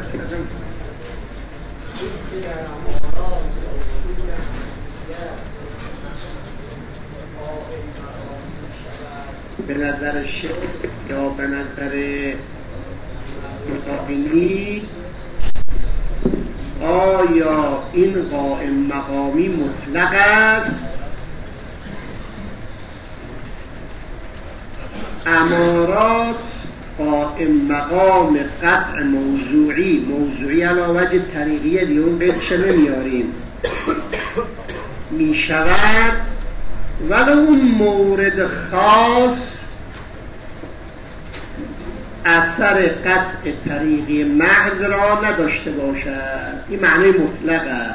به نظر شیخ یا به نظر متقینی آیا این قائم مقامی مطلق است؟ امارات قائم مقام قطع موضوعی علاوه وجه طریقیه دیگه اون قیدش نمیاریم می شود ولو اون مورد خاص اثر قطع طریقی محض را نداشته باشد. این معنی مطلقه.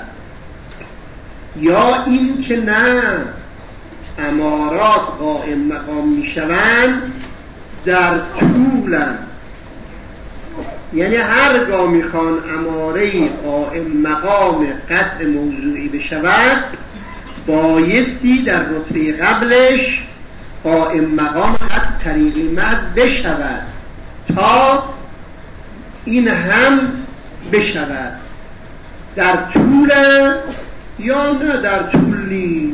یا این که نه امارات قائم مقام می شوند در طولن، یعنی هرگاه میخوان اماره قائم مقام قطع موضوعی بشود بایستی در رتبه قبلش قائم مقام قطع طریقی محض بشود تا این هم بشود. در طول یا نه در طول نیست.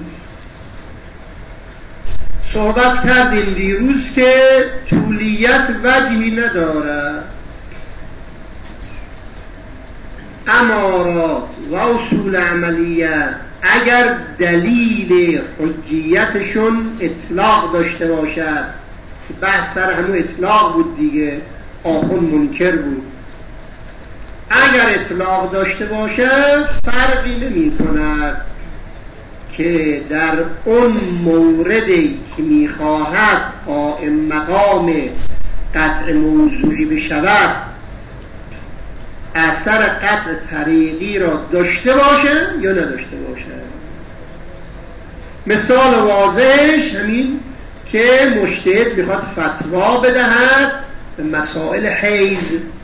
صحبت کردیم دیروز که طولیت وجهی نداره. امارات و اصول عملیه اگر دلیل حجیتشون اطلاق داشته باشد، بحث سر همون اطلاق بود دیگه، آخون منکر بود، اگر اطلاق داشته باشد فرقی نمی کند که در اون موردی که میخواهد قائم مقام قطع موضوعی بشود اثر قطع طریقی را داشته باشه یا نداشته باشه. مثال واضحش همین که مجتهد میخواد فتوا بدهد به مسائل حیض.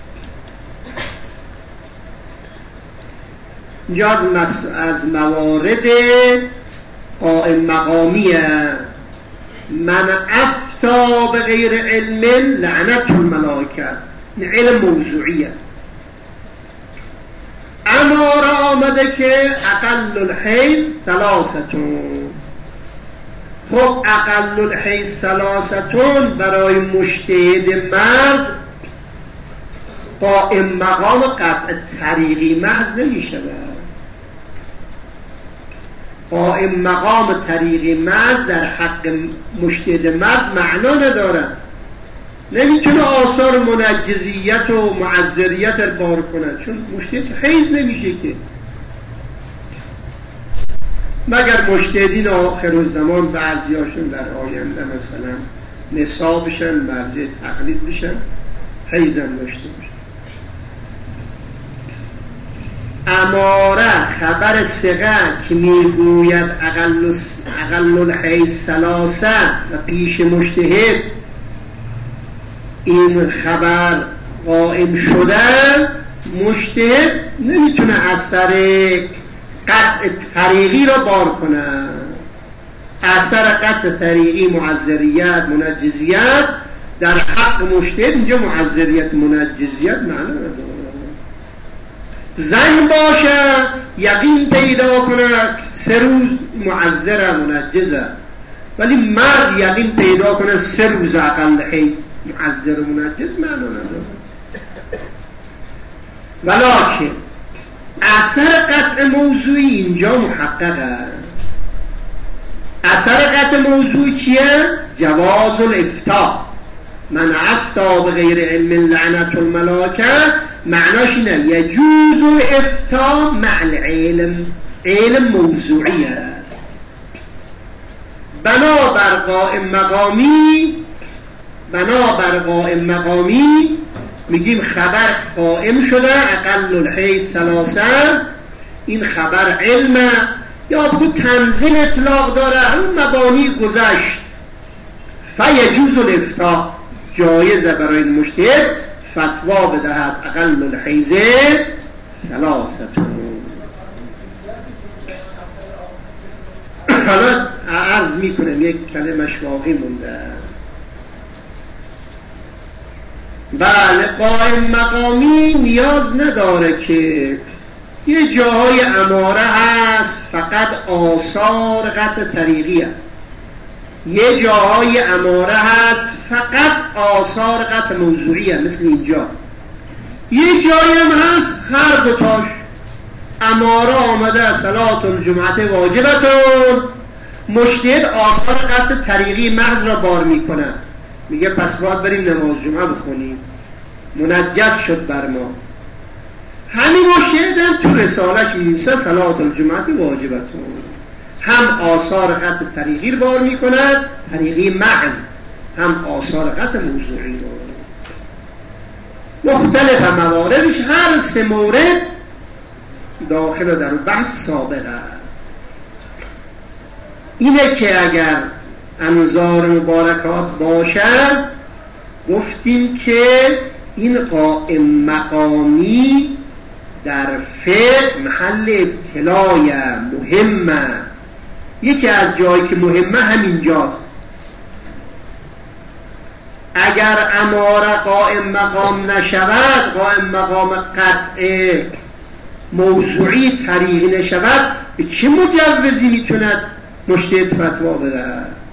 اینجا از موارد قائم مقامیه. من افتا به غیر علم لعنت الملائکه، این علم موضوعیه. اماره آمده که اقل الحیض ثلاثتون. خب اقل الحیض ثلاثتون برای مجتهد مرد قائم مقام قطع طریقی محض نمی شود. قائم مقام طریقی محض در حق مجتهد مرد معنا نداره. نمیتونه آثار منجزیت و معذریت رو بار کنه، چون مجتهد حیض نمیشه که، مگر مجتهدین آخر الزمان بعضیاشون در آینده مثلا نسا بشن، مرجع تقلید بشن، حیضم داشته بشن. اماره خبر ثقه که میگوید اقل الحیض ثلاثه و پیش مجتهد این خبر قائم شده، مجتهد نمیتونه اثر قطع طریقی را بار کنه. اثر قطع طریقی معذریت منجزیت در حق مجتهد، اینجا معذریت منجزیت معنا نداره. زن باشه یقین پیدا کنه 3 روز معذره منجزه، ولی مرد یقین پیدا کنه 3 روز اقل حیض معذر و منجز معنا نداره. ولکن اثر قطع موضوعی اینجا محققه. اثر قطع موضوعی چیه؟ جواز الافتاء. من افتا به غیر علم لعنت الملائکه، معناش اینه یجوز الافتاء مع العلم، علم موضوعیه. بنابر قائم مقامی میگیم خبر قائم شده اقل الحیض ثلاثه، این خبر علمه یا بگو تنزیل اطلاق داره، اون مبانی گذشت. فیجوز الافتاء، جایزه برای مجتهد فتوا بدهد اقل الحیض ثلاثه. حالا عرض میکنم یک کلمش باقی مونده. بله، قائم مقامی نیاز نداره که یه جاهای اماره هست فقط آثار قطع طریقی هست، یه جاهای اماره هست فقط آثار قطع موضوعی هست، مثل اینجا. یه جایی هم هست هر دوتاش، اماره آمده صلاة الجمعه واجبتون، مجتهد آثار قطع طریقی محض را بار میکنه، میگه پس باید بریم نماز جمعه بخونیم، منجز شد بر ما. همین مجتهد هم تو رسالش می‌نویسه صلاة الجمعه واجبتون، هم آثار قطع طریقی رو بار میکند، طریقی محض، هم آثار قطع موضوعی رو. مختلف مواردش، هر سه مورد داخل در بحث سابقه. اینه که اگر انظار مبارکات باشد، گفتیم که این قائم مقامی در فقه محل ابتلای مهمه. یکی از جایی که مهمه همینجاست. اگر اماره قائم مقام نشود، قائم مقام قطع موضوعی طریقی نشود، به چه مجوزی میتوند مجتهد فتوا بده؟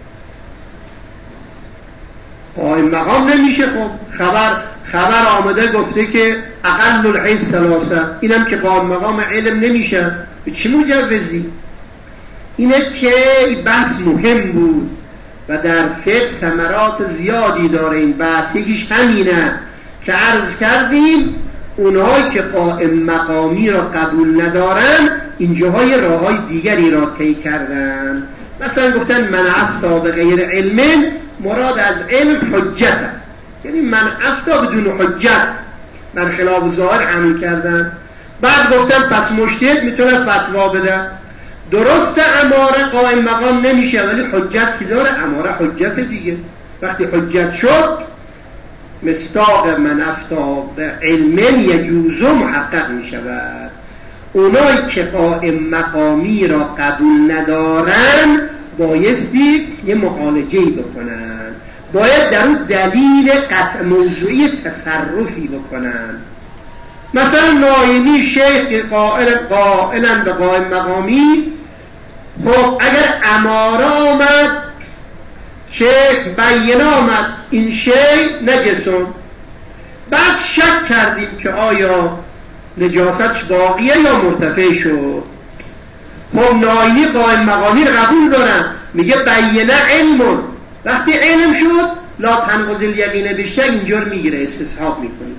قائم مقام نمیشه. خب خبر آمده گفته که اقل الحیث ثلاثه، اینم که قائم مقام علم نمیشه، به چه مجوزی؟ اینه که بحث مهم بود و در فقه ثمرات زیادی داره این بحث. یکیش همینه که عرض کردیم اونهایی که قائم مقامی را قبول ندارن اینجاهای راههای دیگری را طی کردن. مثلا گفتن من افتا به غیر علم، مراد از علم حجت، یعنی من افتا بدون حجت، برخلاف ظاهر عمل کردن. بعد گفتن پس مجتهد میتونه فتوا بده. درسته اماره قائم مقام نمیشه، ولی حجت که داره، اماره حجت دیگه. وقتی حجت شد مصداق من افتا به علم یجوز محقق میشود. اونایی که قائم مقامی را قبول ندارن بایستی یه معالجه‌ای بکنن، باید در اون دلیل قطع موضوعی تصرفی بکنن. مثلا ناینی شیخ قائلا به قائم مقامی، خب اگر اماره آمد که بیان آمد این شی نجسون، بعد شک کردیم که آیا نجاستش باقیه یا مرتفع شد، خب ناینی قائم مقامی رو قبول دارن، میگه بیانه علمون، وقتی علم شد لا تنقض الیقین بالشک، اینجور میگیره استصحاب میکنه.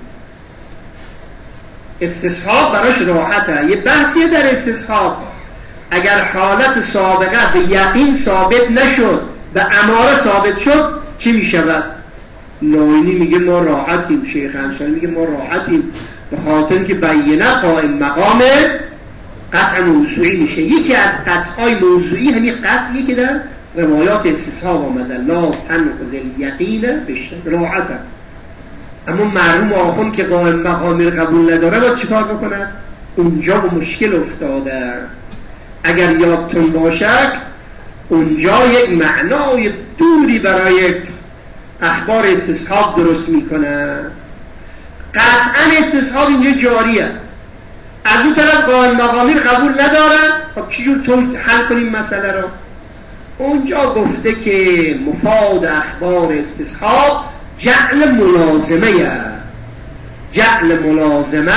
استصحاب براش راحته. یه بحثیه در استصحاب، اگر حالت سابقه به یقین ثابت نشد، به اماره ثابت شد، چی میشود؟ ناینی میگه ما راحتیم، شیخ انصاری میگه ما راحتیم، به خاطر که بیانه قائم مقام قطع موضوعی میشه. یکی از قطعای موضوعی همین قطعی که در روایات استصحاب آمده، لا تنقض الیقین بالشک، راحته. اما مرحوم آخوند که قائم مقامی رو قبول نداره باید چیکار بکنه؟ اونجا به مشکل افتاده. اگر یادتون باشد اونجا یک معنای دوری برای اخبار استصحاب درست میکنه. قطعا استصحاب اینجا جاریه، از اون طرف قائم مقامی رو قبول ندارن. خب چجور تو حل کنیم مسئله رو؟ اونجا گفته که مفاد اخبار استصحاب جعل ملازمه، جعل ملازمه،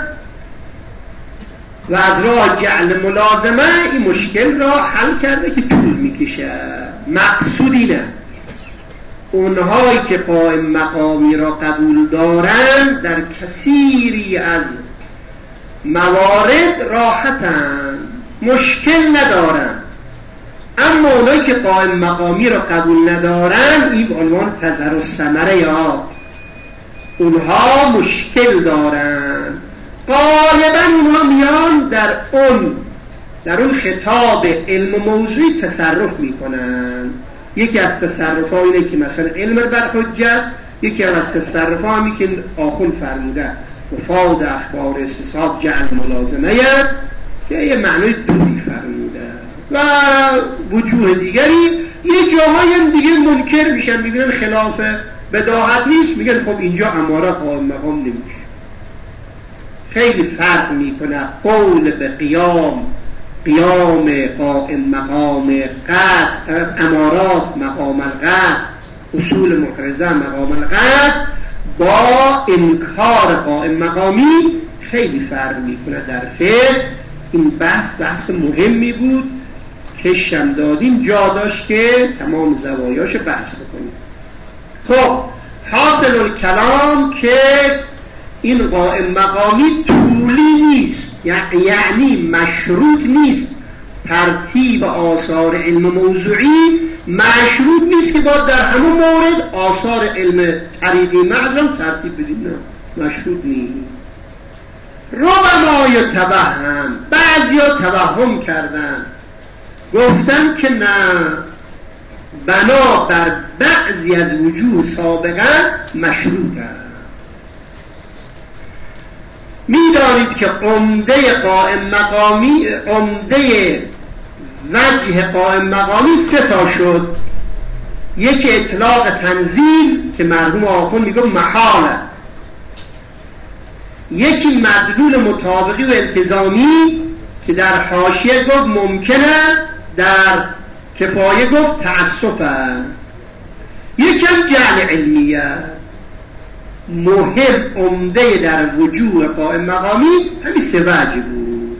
و از راه جعل ملازمه این مشکل را حل کرده که طول میکشه. مقصود اینه اونهایی که قائم مقامی را قبول دارن در کثیری از موارد راحتن، مشکل ندارن. اما اونایی که قائم مقامی را قبول ندارن، این به عنوان تظهر الثمره، یا اونها مشکل دارن. غالبا اونها میان در اون خطاب علم موضوعی تصرف میکنن. یکی از تصرف‌ها اینه که مثلا علم بر حجت، یکی از تصرف‌ها همی که آخوند فرموده مفاد اخبار استصحاب جعل ملازمه، که یه معنی دوری فرموده. و وجوه دیگری، یه جاهای هم دیگه منکر میشن، میبینن خلاف بداهت نیست، میگن خب اینجا اماره قائم مقام نمیشه. خیلی فرق میکنه قول به قیام قائم مقام قطع، امارات مقام القطع، اصول محرزه مقام القطع با انکار قائم مقامی خیلی فرق میکنه در فقه. این بحث مهمی بود که شمدادین جا داشت که تمام زوایاش بحث بکنیم. خب حاصل الکلام که این قائم مقامی طولی نیست، یعنی مشروط نیست ترتیب آثار علم موضوعی، مشروط نیست که باید در همون مورد آثار علم طریقی معظم ترتیب بدیم، نه مشروط نیست. ربما یتوهم، بعضیا توهم کردن گفتن که نه، بنا بر بعضی از وجوه سابقا مشروط است. می‌دانید که عمده قائم مقامی، عمده وجه قائم مقامی سه تا شد. یکی اطلاق تنزیل که مرحوم آخوند میگه محاله، یکی مدلول مطابقی و التزامی که در حاشیه گفت ممکنه، در کفایه گفت تأسفه، یکی هم جعل علمیه. مهم عمده در وجوه قائم مقامی همین سه وجه بود.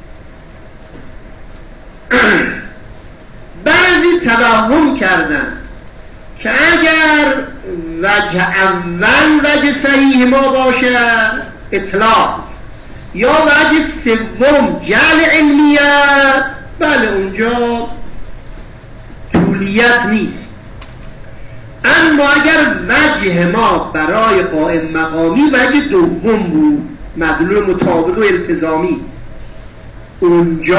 بعضی توهم کردن که اگر وجه اول وجه صحیح ما باشه اطلاق، یا وجه سوم جعل علمیت، بله اونجا طولیت نیست. اما اگر وجه ما برای قائم مقامی وجه دوم بود، مدلول مطابق و التزامی، اونجا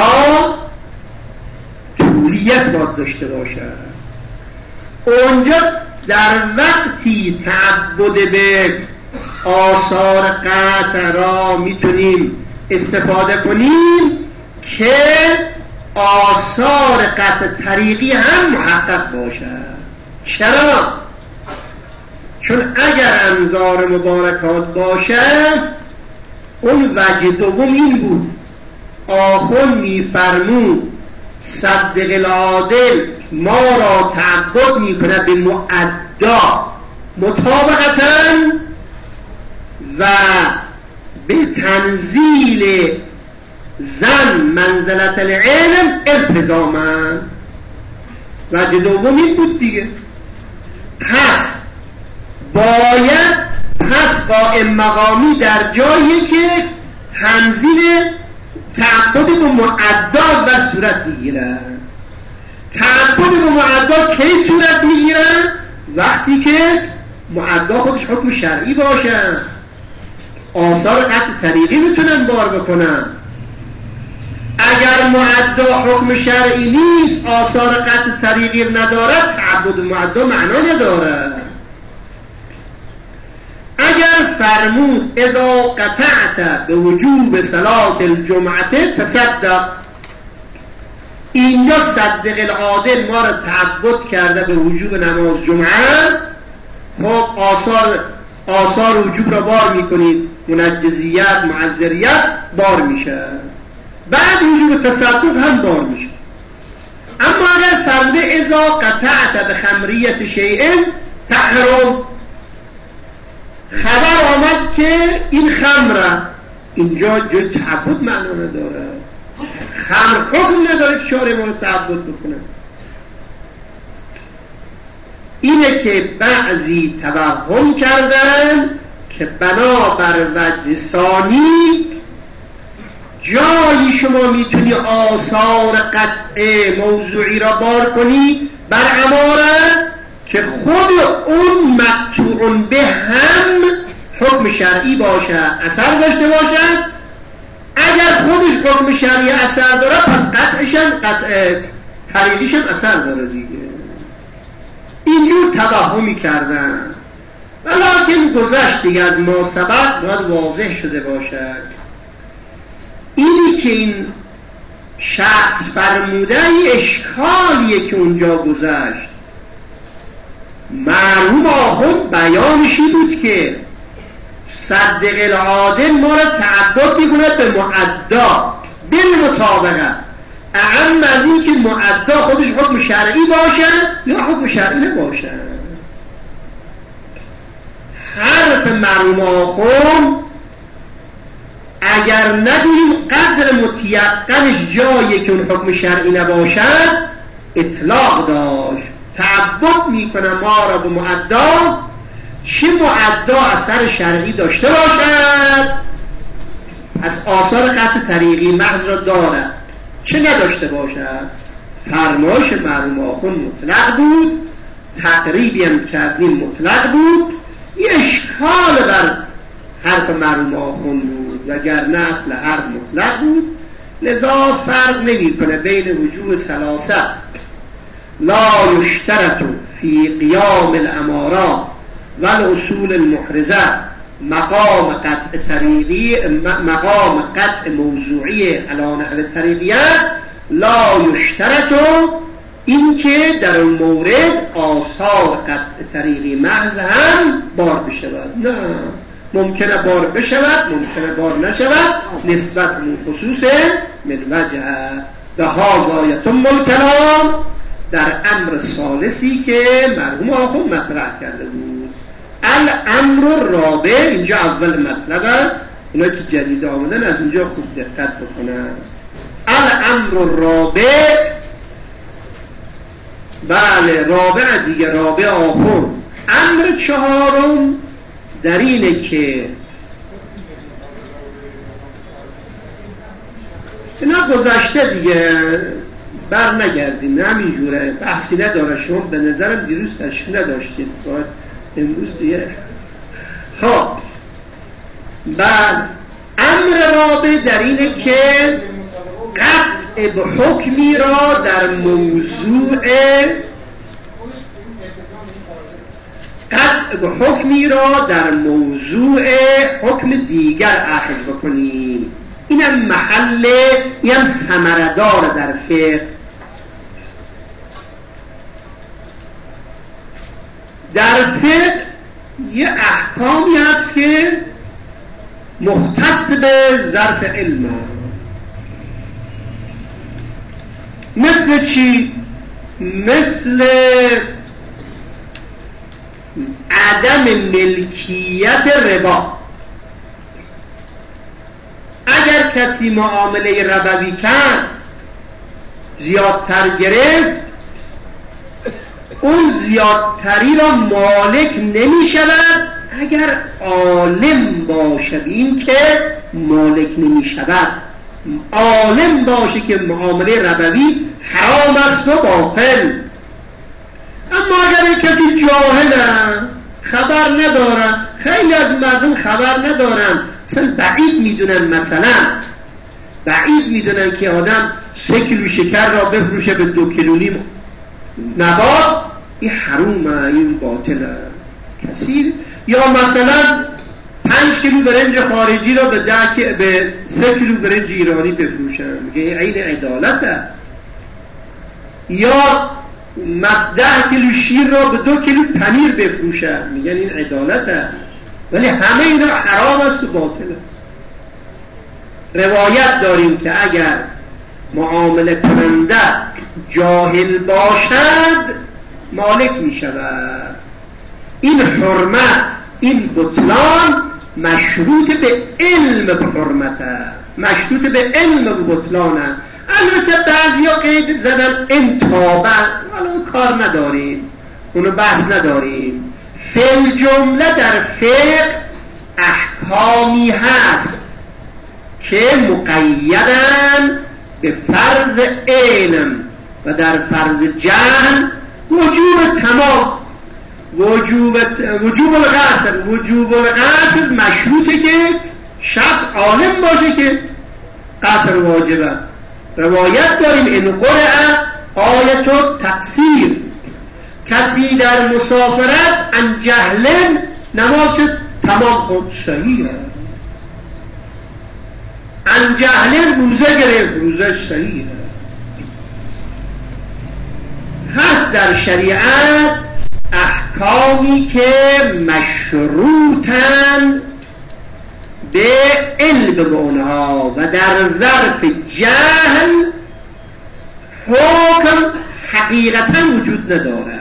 طولیت باید داشته باشه. اونجا در وقتی تعبد به آثار قطع را میتونیم استفاده کنیم که آثار قطع طریقی هم محقق باشه. چرا؟ چون اگر انظار مبارکات باشه، اون وجه دوم این بود، آخوند میفرمود صدق العادل ما را تعبد میکنه به معدا مطابقتاً و به تنزیل زن منزلت العلم التزاما. وجه دوم این بود دیگه. پس باید قائم مقامی در جایی که تنزیل تعبد به معدا و صورت میگیره. تعبد به معدا کی صورت میگیره؟ وقتی که معدا خودش حکم شرعی باشه، آثار قطع طریقی میتونن بار بکنن. اگر معدا حکم شرعی نیست، آثار قطع طریقی ندارد، تعبد معدا معنا نداره. اگر فرمود اذا قطعت به وجوب صلاة الجمعه تصدق، اینجا صدق العادل ما را تعبد کرده به وجوب نماز جمعه، خب آثار وجوب را بار میکنید، منجزیت معذریت بار میشه، بعد وجوب تصدق هم بار میشه. اما اگر فرموده اذا قطعت به خمریت شیء تحرم، خبر آمد که این خمره، اینجا جو تعبد معنا نداره، خمر حکم نداره که شارع ما رو تعبد بکنه. اینه که بعضی توهم کردن که بنا بر وجه ثانی جایی شما میتونی آثار قطع موضوعی را بار کنی بر اماره که خود اون مقطوع به هم حکم شرعی باشه، اثر داشته باشد. اگر خودش حکم شرعی اثر داره، پس قطع طریقیش هم اثر داره دیگه. اینجور توهمی کردن، ولیکن گذشت دیگه، از ما سبق باید واضح شده باشد. اینی که این شخص فرموده ای اشکالیه که اونجا گذشت. مرحوم آخوند بیانشی بود که صدق العادل ما را تعبد میکنه به معدا بالمطابقه، اعم از این که معدا خودش حکم شرعی باشه یا حکم شرعی نباشه. حرف مرحوم آخوند اگر ندونیم قدر متیقنش جایی که اون حکم شرعی نباشد اطلاق داشت. تعبد میکنه ما را به معدا، چه معدا اثر شرعی داشته باشد، از آثار قطع طریقی محض را دارد، چه نداشته باشد. فرمایش مرحوم آخوند مطلق بود، تقریبی هم کردیم مطلق بود. یه اشکال بر حرف مرحوم آخوند بود، وگرنه اصل حرف مطلق بود. لذا فرق نمی کنه بین وجوه ثلاثه لا یشترط فی قیام الامارات و الاصول المحرزه مقام قطع طریقی، مقام قطع موضوعی علی نحو طریقیت، لا یشترط این که در اون مورد آثار قطع طریقی محض هم بار بشود. نه، ممکنه بار بشود، ممکنه بار نشود، نسبت من خصوص من وجه به هذا یتم الکلام در امر ثالثی که مرحوم آخوند مطرح کرده بود. الامر الرابع، اینجا اول مطلبه، اونا که جدید آمدن از اینجا خوب دقت بکنن. الامر الرابع، بله رابع دیگه، رابع آخوند. امر چهارم در اینه که اینا گذشته دیگه بر نگردیم، همینجوره، بحثی نداره. شما به نظرم دیروز تشریف نداشتید، باید امروز دیگه. خب بعد امر رابع در اینه که قطع به حکمی را در موضوع حکم دیگر اخذ بکنیم. اینم محل، اینم ثمره‌دار در فقه. در فقه یه احکامی هست که مختص به ظرف علم. مثل چی؟ مثل عدم ملکیت ربا. اگر کسی معامله ربوی کرد زیادتر گرفت، اون زیادتری را مالک نمی شود اگر عالم باشه این که مالک نمی شود. عالم باشه که معامله ربوی حرام است و باطل. اما اگر کسی جاهله، خبر نداره، خیلی از مردم خبر ندارن، مثلا بعید میدونن که آدم 3 کیلو شکر را بفروشه به 2 کیلو نیم نبات، این حرومه، این باطله. کسی یا مثلا 5 کیلو برنج خارجی را به 3 کیلو برنج ایرانی بفروشن، میگه عین عدالته. یا 10 کیلو شیر را به 2 کیلو پنیر بفروشن، میگن این عدالته. ولی همه اینا حرام است و باطله. روایت داریم که اگر معامله کننده جاهل باشد مالک می شود. این حرمت، این بطلان مشروط به علم به حرمته، مشروط به علم به بطلانه. البته بعضی ها قید زدن انتابه، حالا اون کار نداریم، اونو بحث نداریم. فی جمله در فقه احکامی هست که مقیدن به فرض علم و در فرض جهل وجوب تمام، وجوب القصر مشروطه که شخص عالم باشه که قصر واجبه. روایت داریم این قرعه آیت التقصیر، کسی در مسافرت ان جهلن نماز تمام خود صحیحه، ان جهلن روزه گرفت روزش صحیحه. هست در شریعت احکامی که مشروطن به علم به اونها و در ظرف جهل حکم حقیقتا وجود نداره.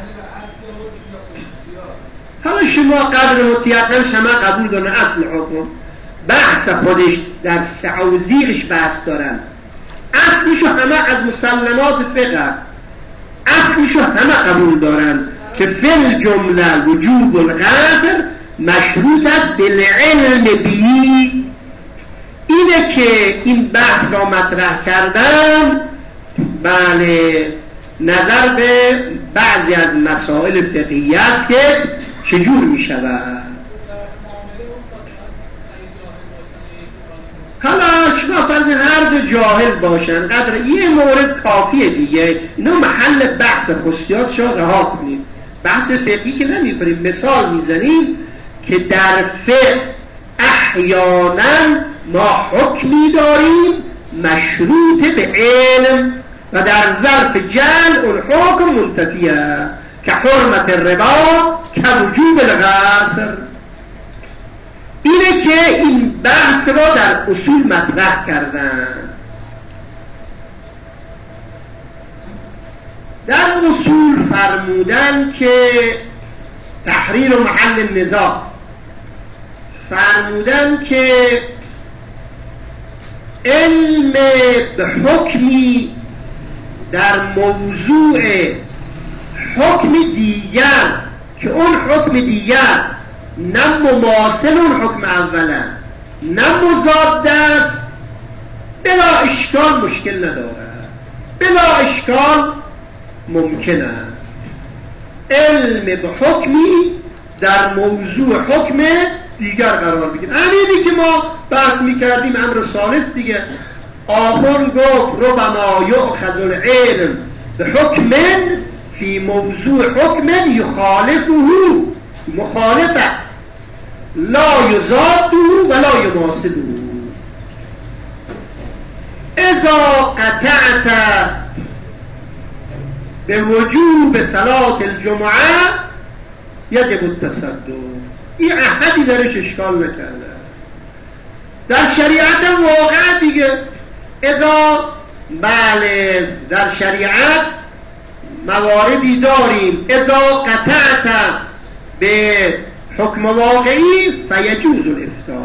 حالا شما قدر مطیقا شما قبول دارن اصل حکم بحث خودش در سعوزیرش بحث دارن، اصلشو همه از مسلمات فقه، اصلشو همه قبول دارن که فل جمله وجوب القصر مشروط است بالعلم بی. اینه که این بحث را مطرح کردن بله نظر به بعضی از مسائل فقهی است که چجور می شود. حالا شما فرض هر دو جاهل باشن قدر یه مورد کافیه دیگه، اینو محل بحث خصوصیات شما رها کنید، بحث فقهی که نمی کنیم. مثال میزنیم که در فقه احیانا ما حکمی داریم مشروط به علم و در ظرف جهل اون حکم منتفیه که حرمت الربا که وجوب القصر. اینه که این بحث را در اصول مطرح کردن. در اصول فرمودن که تحریر و محل نزاع، فرمودن که علم به حکمی در موضوع حکم دیگر که اون حکم دیگر نه مماثل اون حکم اوله نه مضاد است بلا اشکال مشکل نداره، بلا اشکال ممکنه علم به حکمی در موضوع حکم دیگر قرار بگیره. همینی که ما بحث میکردیم امر ثالث دیگه، آخون گفت ربما یؤخذ العلم به حکم فی موضوع حکم یخالفه مخالفه لا یزاده ولا یماثله. اذا قطعت به وجوب صلاة الجمعه یجب التصدق. این احدی درش اشکال نکرده، در شریعت واقع دیگه. اذا بله در شریعت مواردی داریم اذا قطعت به حکم واقعی فیجوز الافتاء،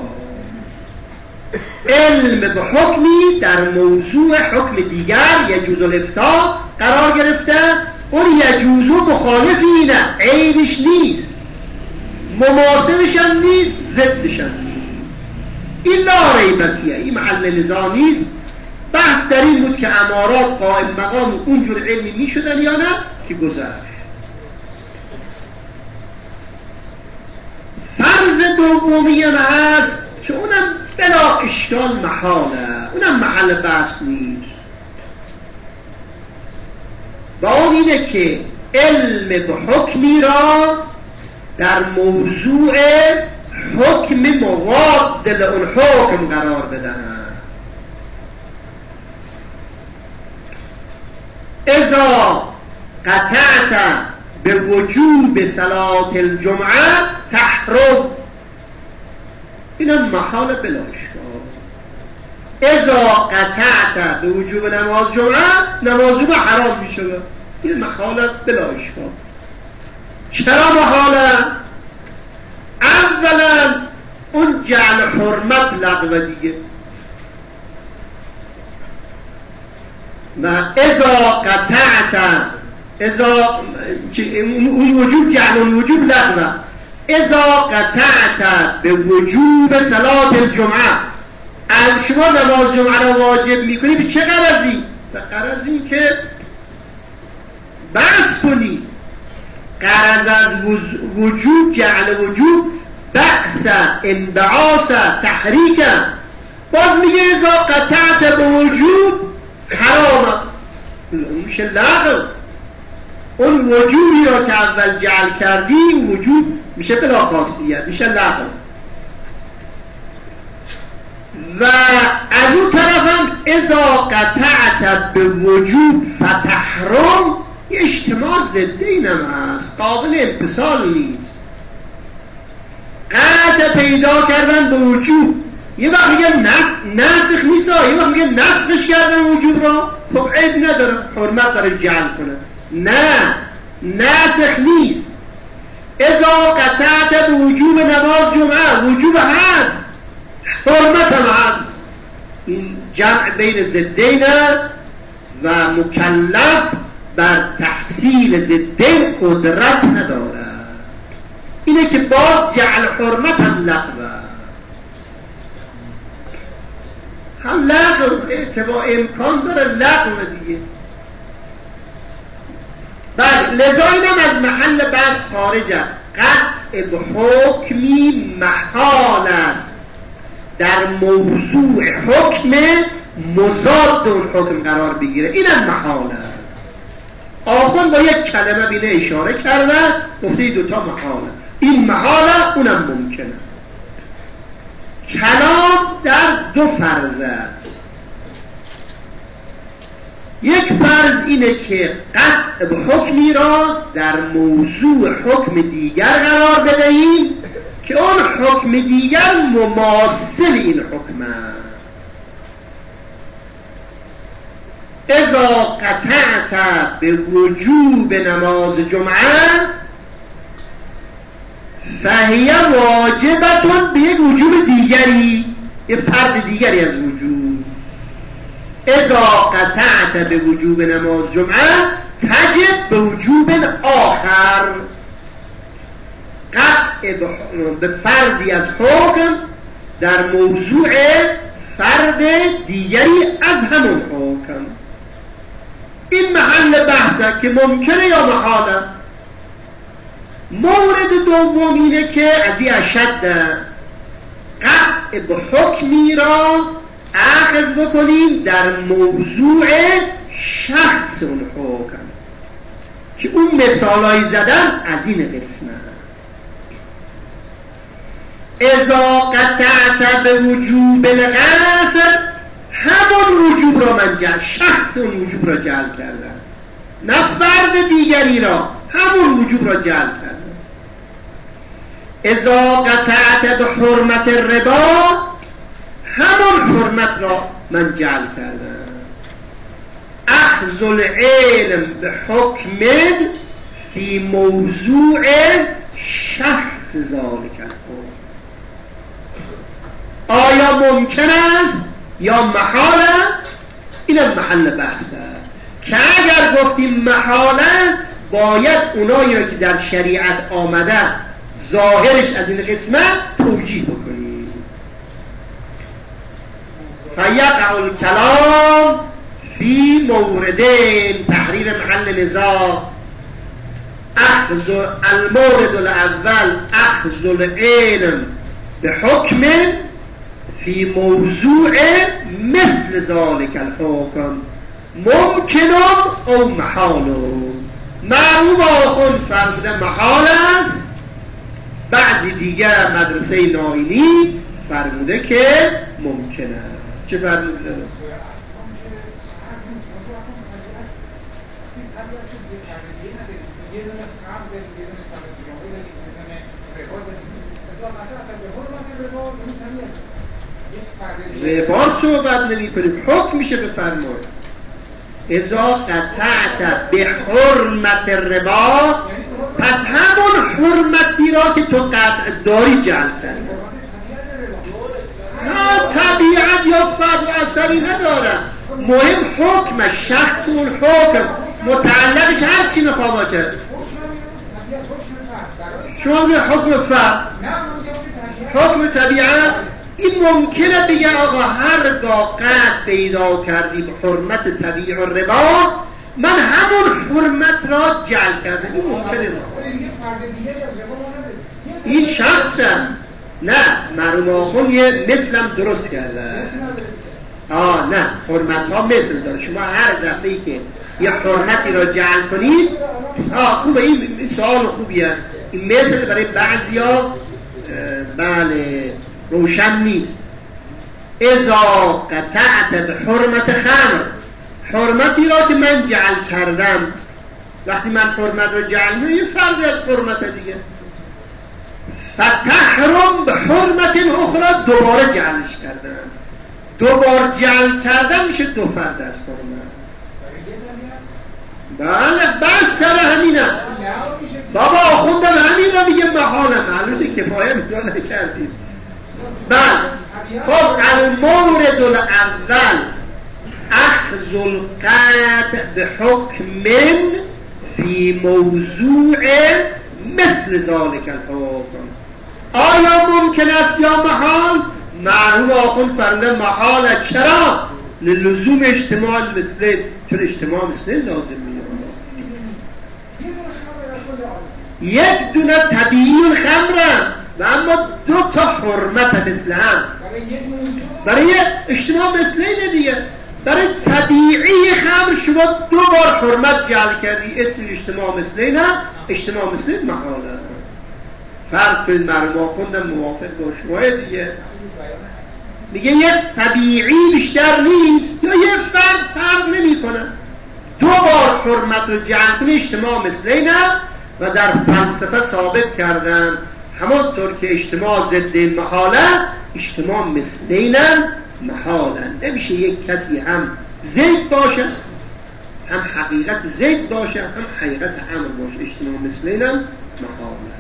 علم به حکمی در موضوع حکم دیگر یجوز الافتاء قرار گرفته. اون یجوزو مخالفی نه، عیبش نیست، مماثلش هم نیست، ضدش هم نیست. این لا ریبتیه، این محل نزاع نیست. بحث در این بود که امارات قائم مقام اونجور علمی می شدن یا نه که گذشت. فرض دومی هم هست که اونم بلا اشکال محاله، اونم محل بحث نیست، و اون اینه که علم به حکمی را در موضوع حکم مواد اون حکم قرار بدن. اذا قطعت به وجوب صلاة الجمعه تحرم، اینم محال بلا اشکال. اذا قطعت به وجوب نماز جمعه، نماز جمعه حرام می شود، این محال بلا اشکال. چرا محاله؟ اولا اون جعل حرمت لغو دیگه، و اذا قطعت اون وجوب جعل اون وجوب لغو. اذا قطعت به وجوب صلاة الجمعه، شما نماز جمعه را واجب میکنی به چه غرضی؟ به غرض این که بحث کنی. غرض از وجوب جعل وجوب بحث انبعاث تحریک. باز میگه اذا قطعت به وجوب حرامه، میشه لغو. اون وجوبی را که اول جعل کردی وجوب میشه بلا خاصیت، میشه لغو. و از اون طرفم اذا قطعت به وجوب فتحرم، یه اجتماع ضد اینم هست. است، قابل امتثال نیست. قطع پیدا کردن به وجوب، یه وقت میگه نسخ نیست، یه وقت میگه نسخش کردن وجوب را، خب عیب نداره، حرمت داره جعل کنه. نه، نسخ نیست. اذا قطعت به وجوب نماز جمعه، وجوب هست، حرمت هم هست. این جمع بین ضدین و مکلف بر تحصیل ضدین قدرت نداره. اینه که باز جعل حرمت هم لغوه. هم لغو اعتبار امکان داره لغو دیگه. بله، لذا اینم از محل بحث خارجه. قطع به حکمی محال است در موضوع حکم مضاد اون حکم قرار بگیره، اینم محاله. آخوان با یک کلمه بینه اشاره کرده، گفته دوتا محاله، این محاله اونم ممکنه. کلام در دو فرضه. یک فرض اینه که قطع به حکمی را در موضوع حکم دیگر قرار بدهیم که اون حکم دیگر مماثل این حکم است. اذا قطعت به وجوب نماز جمعه فهی واجبتون به یک وجوب دیگری، یک فرد دیگری از وجوب. اذا قطعت به وجوب نماز جمعه تجب به وجوب آخر. قطع به فردی از حکم در موضوع فرد دیگری از همون حکم. این محل بحثه که ممکنه یا محاله. مورد دوم اینه که از این اشد قطع به حکمی را اخذ بکنیم در موضوع شخص اون حکم، که اون مثالای زدن از این قسمه. اذا قطعت به وجوب القصر، همون وجوب را من جعل، شخص اون وجوب را جعل کردن، نه فرد دیگری را، همون وجوب را جعل کردن. اذا قطعت به حرمت الربا، همون حرمت را من جعل کردم. اخذ العلم به حکم فی موضوع شخص ذالک الحکم، آیا ممکن است یا محاله؟ اینم محل بحثه که اگر گفتیم محاله باید اونایی را که در شریعت آمده ظاهرش از این قسمت توجیه بکنیم. فیقع الکلام فی موردین، تحریر محل نزاع. اخذ المورد الاول اخذ العلم به حکم فی موضوع مثل ذالک الحکم ممکن او محال. معروف آخون فرموده محال است، بعضی دیگر مدرسه ناینی فرموده که ممکنه. چه فرموده؟ ربا صحبت نمی کنیم، حکم میشه بفرمایید. اذا قطعت به حرمت الربا، پس همون حرمتی را که تو قطع داری جعل کردی. نه طبیعت یا فد و اثری نداره، مهم حکم، شخص اون حکم، متعلقش هر چی میخواه باشه. شما میگه حکم فد، حکم طبیعت، این ممکنه بگه آقا هرگاه قطع پیدا کردی به حرمت طبیع و ربا، من همون حرمت را جعل کردم. این ممکنه. این شخصم نه، مرحوم آخون یه مثلم درست کرده. نه، حرمت ها مثل داره. شما هر دفعه‌ای که یه حرمتی را جعل کنید، خوبه، این سوال خوبیه. این مثل برای بعضیا بله روشن نیست. اذا قطعت به حرمت خمر، حرمتی را که من جعل کردم وقتی من حرمت رو جعل میکنم یه فرد از حرمت دیگه. فتحرم به حرمت اخرى، دوباره جعلش کردن. دوبار جعل کردن میشه دو فرد از حرمت. بله بس سر همینه بابا، آخوندم همین رو میگه محاله، معلومه کفایه میدونه نکردیم. بله خب المورد الاول اخذ القطع به حکم فی موضوع مثل ذالک الحکم. آیا ممکن است یا محال؟ معلوم آخوند فرنده محاله. چرا؟ للزوم اجتماع مثل، چون اجتماع مثل لازم میاد. یک دونه طبیعی الخمره و اما دو تا حرمت مثل هم برای اجتماع مثل اینه دیگه. برای طبیعی خمر شما دو بار حرمت جعل کردی، اسم اجتماع مثل اینه، اجتماع مثل این محاله. فرض کنید مرموم خوندم موافق با شما دیگه، میگه یک طبیعی بیشتر نیست یا یک فرق نمی کنه، دو بار حرمت رو جعل کنی اجتماع مثل اینه. و در فلسفه ثابت کردن همانطور که اجتماع ضد محاله، اجتماع مثل اینه محاله. نمیشه یک کسی هم زید باشه، هم حقیقت زید باشه، هم حقیقت امر باشه. اجتماع مثل اینه محاله.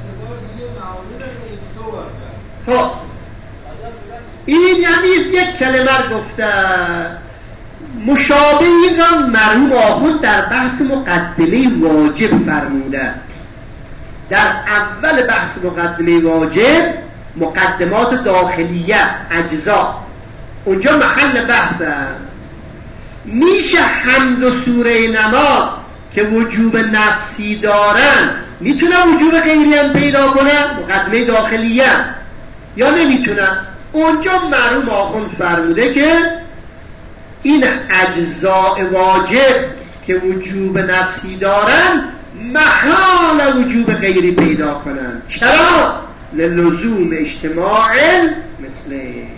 خب این یعنی یک کلمه گفته مشابه این را مرحوم آخوند در بحث مقدمه واجب فرموده. در اول بحث مقدمه واجب مقدمات داخلیه اجزا، اونجا محل بحثه. میشه حمد و سوره نماز که وجوب نفسی دارن میتونه وجوب غیری هم پیدا کنه، مقدمه داخلیه، یا نمیتونه؟ اونجا مرحوم آخوند فرموده که این اجزاء واجب که وجوب نفسی دارن محال وجوب غیری پیدا کنن. چرا؟ للزوم اجتماع مثل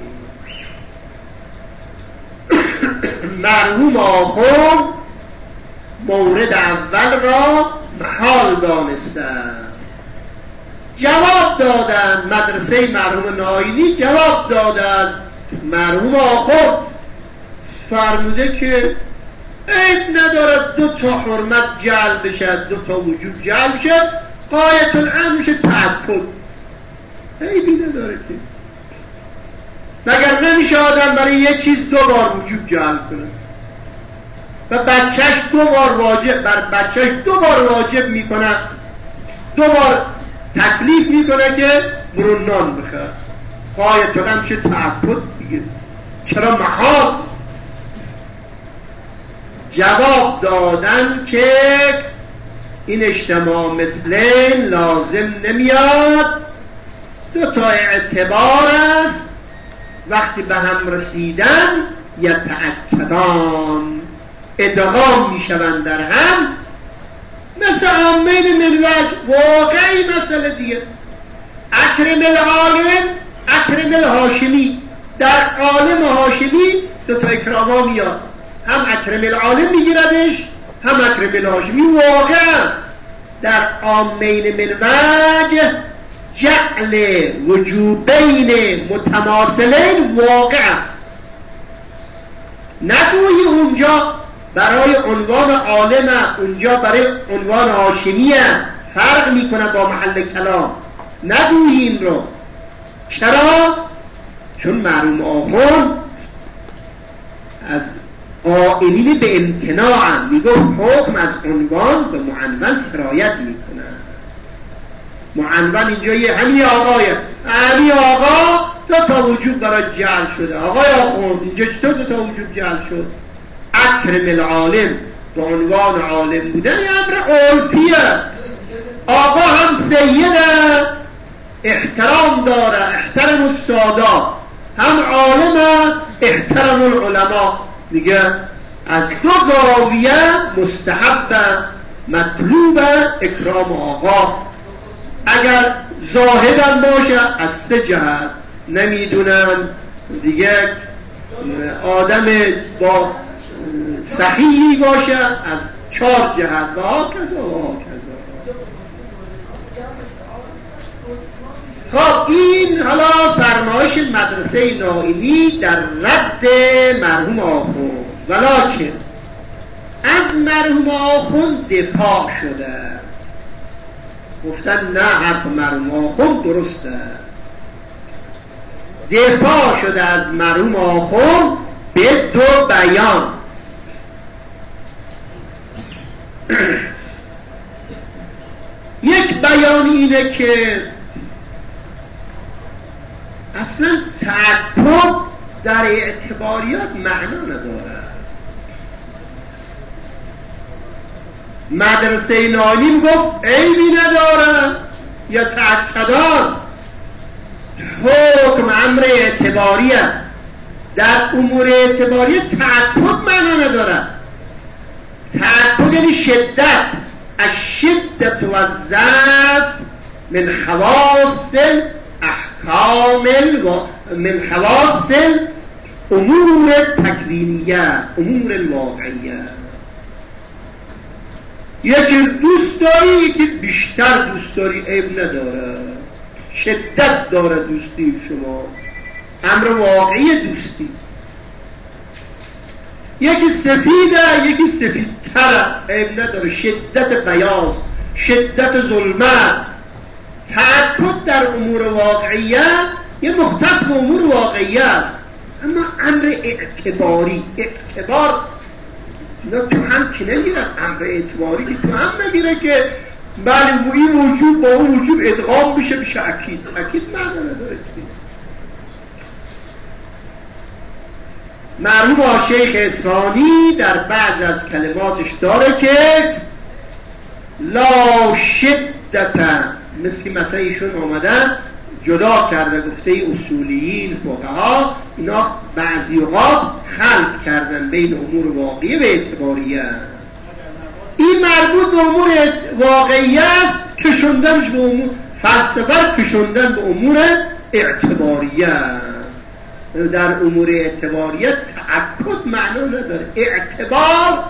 مرحوم آخوند مورد اول را محال دانستن. جواب دادن مدرسه مرحوم ناینی، جواب داده از مرحوم آخوند، فرموده که عیب ندارد دو تا حرمت جعل بشه، دو تا وجوب جعل بشه، غایت الامر میشه تعبد، عیبی نداره که. مگر نمیشه آدم برای یه چیز دو بار وجوب جعل کنه و بچهش دو بار واجب، بر بچهش دو بار واجب میکنه، دو بار تکلیف میکنه که برو نان بخور، غایت الامر میشه تعبد دیگه. چرا محال؟ جواب دادن که این اجتماع مثلین لازم نمیاد، دو تا اعتبار است، وقتی به هم رسیدن یتأکدان، ادغام میشوند در هم، مثل عامین ملوک. واقعی مسئله دیگه. اکرم العالم اکرم الهاشمی، در عالم هاشمی دو تا اکراما میاد، هم اکرم العالم میگیردش هم اکرم الهاشمی. واقعا در عامین من وجه جعل وجوبین متماثلین واقعا. نگویی اونجا برای عنوان عالم، اونجا برای عنوان هاشمیه، فرق میکنه با محل کلام. نگویی این رو. چرا؟ چون مرحوم آخوند از قائلین به امتناع میگفت حکم از عنوان به معنون سرایت میکنه. معنون اینجا یه همین آقایه، همین آقا دو تا وجوب برای جعل شده. آقای آخوند اینجا چطور دو تا وجوب جعل شد؟ اکرم العالم به عنوان عالم بودن یه امر عرفیه. آقا هم سیده، احترام داره، احترام السادات، هم عالم، احترام العلماء. میگه از دو زاویه مستحب مطلوب اکرام آقا. اگر زاهدن باشه از سه جهت، نمیدونم دیگه آدم با سخیی باشه از 4 جهت و ها کذا و ها کذا. خب این حالا فرمایش مدرسه نائینی در رد مرحوم آخوند، ولکن از مرحوم آخوند دفاع شده، گفتن نه حرف مرحوم آخوند درسته، دفاع شده از مرحوم آخوند به 2 بیان. یک بیان اینه که اصلا تعبد در اعتباریات معنا نداره. مدرسه نائینی گفت عیبی نداره یا تأکدان، حکم امر اعتباریه، در امور اعتباریه تعبد معنا نداره. تعبد یعنی شدت، الشدت و الضعف من خواص احکام من خواص امور تکوینیه، امور الواقعیه. یکی دوست داری یکی بیشتر دوست داری، عیب نداره، شدت داره دوستی شما، امر واقعی دوستی. یکی سفیده یکی سفیدتره، عیب نداره، شدت بیاض، شدت ظلمت. تعبد در امور واقعیه یه مختص به امور واقعیه است، اما امر اعتباری، اعتبار نه تو هم که نمیرن، امر اعتباری که تو هم نمیره که بله این وجود با اون وجود ادغام میشه اکید، اکید معنی نداره. مرحوم شیخ اصفهانی در بعض از کلماتش داره که لا شدت، مثلا ایشون آمدن جدا کرده، گفته اصولیین فقها اینا بعضی اوقات خلط کردن بین امور واقعی و اعتباریه. این مربوط به امور واقعیه است، کشوندنش به امور فلسفه، کشوندن به امور اعتباریه. در امور اعتباریه تأکد معنا نداره، اعتبار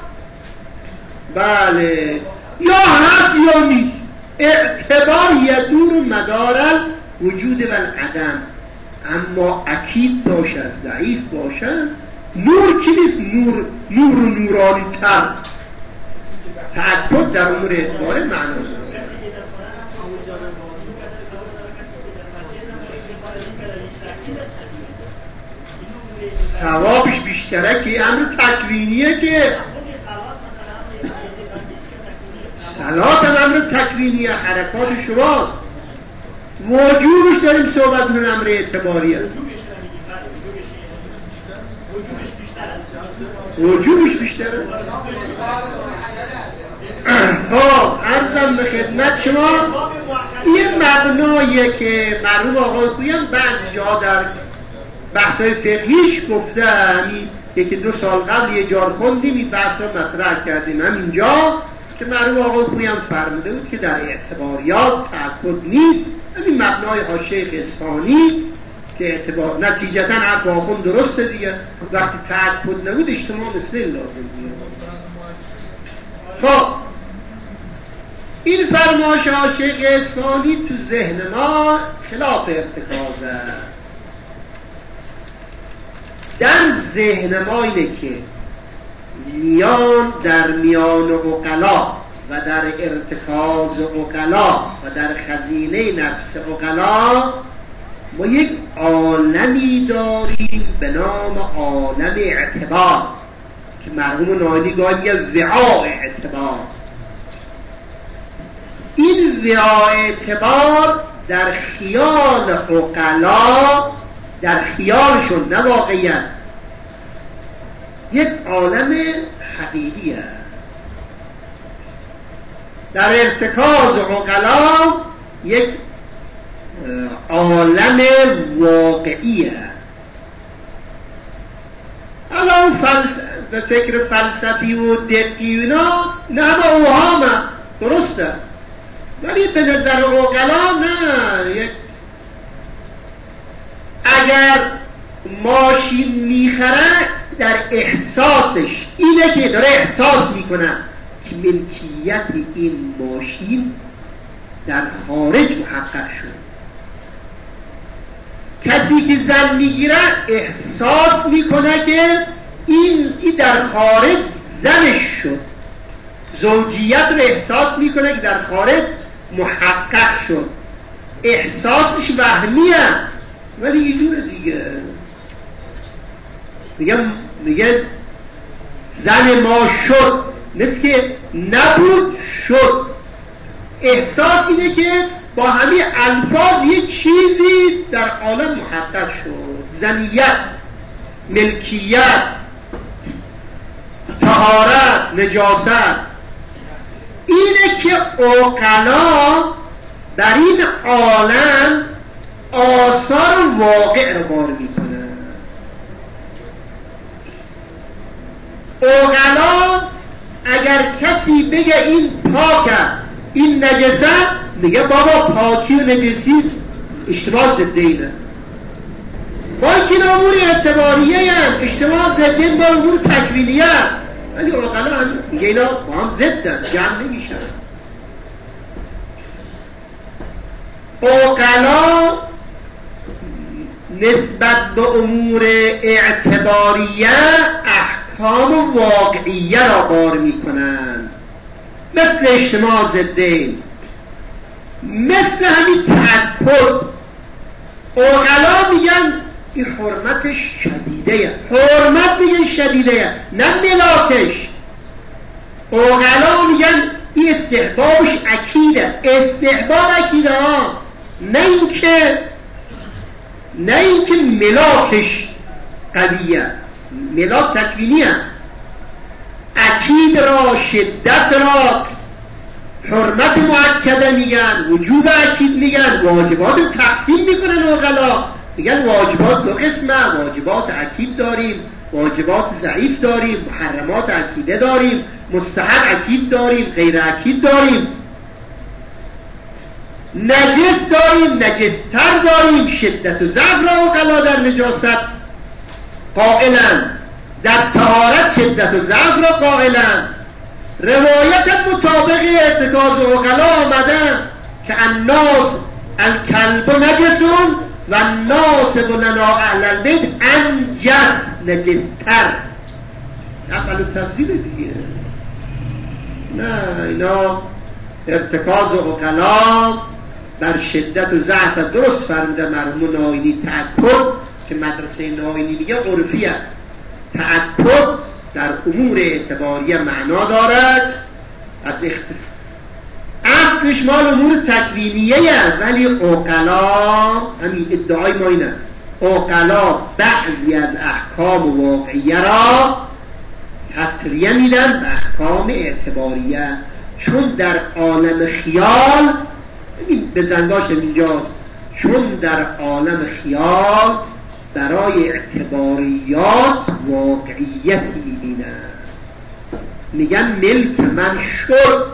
بله یا هست یا نیست. اعتبار یدور مدار وجود و العدم، اما اکید باشد ضعیف باشد، نور کی نیست، نور و نورانی تر. تأکد در امور اعتبار معنا داره. ثوابش بیشتره که امر تکوینیه، که صلات هم امر تکوینیه، حرکات شماست. وجوبش داریم صحبت من امر اعتباریه، وجوبش بیشتره. خب عرضم به خدمت شما یه مبناییه که مرحوم آقای خویی هم بعضی جا در بحثای فقهیش گفته، همین 1-2 سال قبل یه جار خوندیم این بحث رو مطرح کردیم همینجا، که مرحوم آقای خویی هم فرموده بود که در اعتباریات تأکد نیست. همین مبنای ها شیخ اصفهانی که اعتبار نتیجتا حرف آخوند درسته دیگه، وقتی تأکد نبود اجتماع مثل لازم دیگه. خب این فرمایش ها شیخ اصفهانی تو ذهن ما خلاف ارتکازه. در ذهن ما اینه که در میان عقلا و در ارتکاز عقلا و در خزینه نفس عقلا ما یک عالمی داریم به نام عالم اعتبار که مرحوم نائینی گاهی میگه وعاء اعتبار. این وعاء اعتبار در خیال عقلا، در خیالشون نه واقعیت، یک عالم حقیقیه. در ارتکاز عقلا یک عالم واقعیه. الان به فکر فلسفی و دقیق اینا نه همه اوهامه، درسته، ولی به نظر عقلا نه. یک اگر ماشین میخره در احساسش اینه که داره احساس میکنه ملکیت این ماشین در خارج محقق شد. کسی که زن میگیره احساس میکنه که این در خارج زنش شد، زوجیت رو احساس میکنه که در خارج محقق شد. احساسش وهمیه ولی یه جور دیگه میگه زن ما شد، مثل که نبود شد. احساس اینه که با همین الفاظ یه چیزی در عالم محقق شد. زنیت، ملکیت، طهارت، نجاست. اینه که عقلا در این عالم آثار واقع رو بار میکنه. عقلا اگر کسی بگه این پاکه این نجسه، میگه بابا پاکی و نجسی اشتباه ضدینه. با این امور اعتباریه هم اشتباه ضدین با امور تکوینیه است، ولی عقلا هم میگه اینا با هم ضدن، جمع نمیشن. عقلا نسبت به امور اعتباریه احکام واقعیه را بار میکنن، مثل اجتماع ضدین، مثل همین تأکد. عقلا میگن این حرمتش شدیده، حرمت میگن شدیده، نه ملاکش. عقلا میگن این استحبابش اکیده، استحباب اکیده ها، نه اینکه ملاکش قویه. ملاک تکوینیه، اکید را، شدت را، حرمت مؤکده میگن، وجوب اکید میگن، واجبات تقسیم میکنن عقلا. میگن واجبات دو قسمه، واجبات اکید داریم، واجبات ضعیف داریم، محرمات اکیده داریم، مستحب اکید داریم، غیر اکید داریم، نجس داریم، نجستر داریم. شدت و ضعف را عقلا در نجاست قائلن، در طهارت شدت و ضعف را قائلن. روایت مطابق اتخاذ عقلا آمدن که الناس الکلب نجسون و الناس لنا اهل البیت انجس، نجستر. اقل تفضیل دیگه. نه، اینا ارتکاز عقلا بر شدت و ضعف درست فرموده مرحوم ناینی. تأکد که مدرسه ناینی میگه عرفیه، تأکد در امور اعتباریه معنا دارد، از اصلش مال امور تکوینیه، ولی عقلا، همین ادعای ما اینه، عقلا بعضی از احکام واقعیه را تسریه میدن به احکام اعتباریه، چون در عالم خیال، به زنگاش اینجاست، چون در عالم خیال برای اعتباریات واقعیتی میبینن. میگن ملک من شد،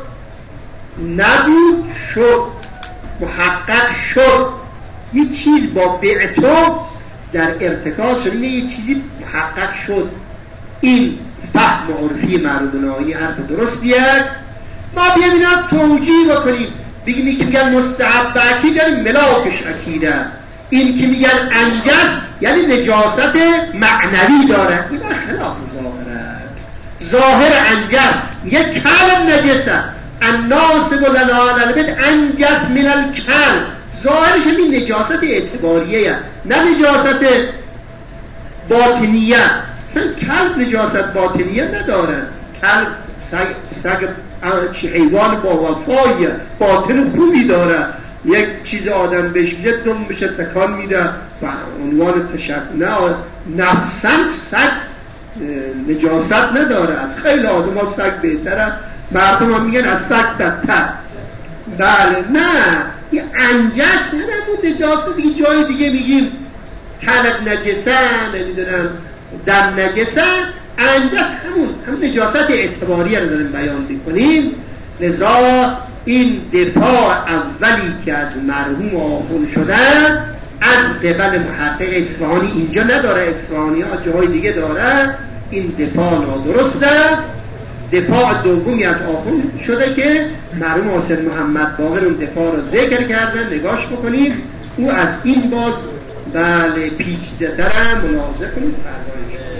نبود شد، محقق شد. یه چیز با بعتو در ارتکاز شد، یه چیزی محقق شد. این فهم عرفی مرحوم ناینی حرف درستیه. ما بیایم اینا توجیه بکنیم، بگیم که میگن مستحب اکیده، ملاکش اکیده. این که میگن انجس یعنی نجاست معنوی داره، این خلاف ظاهره. ظاهر انجس میگه کلب نجسه، الناس لنا اهل البیت انجس من الکلب. ظاهرش همین نجاست اعتباریه، نه نجاست باطنیه. اصلا کلب نجاست باطنیه نداره. کلب سگ حیوان با وفاییه، باطن خوبی داره. یک چیز آدم بهش میده دم بشه تکان میده و عنوان تشکر. نه، نفسا سگ نجاست نداره. از خیلی آدم ها سگ بهتره، مردم ها میگن از سگ بدتر. بله، نه، یه انجس نبود نجاست دیگه. جای دیگه میگیم کلب نجسه، نمیدونم در نجسه، انجس همون نجاست اعتباریه رو داریم بیان میکنیم. لذا این دفاع اولی که از مرحوم آخون شدن از قبل محقق اصفهانی اینجا نداره، اصفهانی ها جاهای دیگه داره. این دفاع نادرسته. دفاع دومی از آخوند شده که مرحوم حسین محمد باقر اون دفاع رو ذکر کردن، نگاش بکنید. او از این باز بله پیچیده‌تر ملاحظه کنید.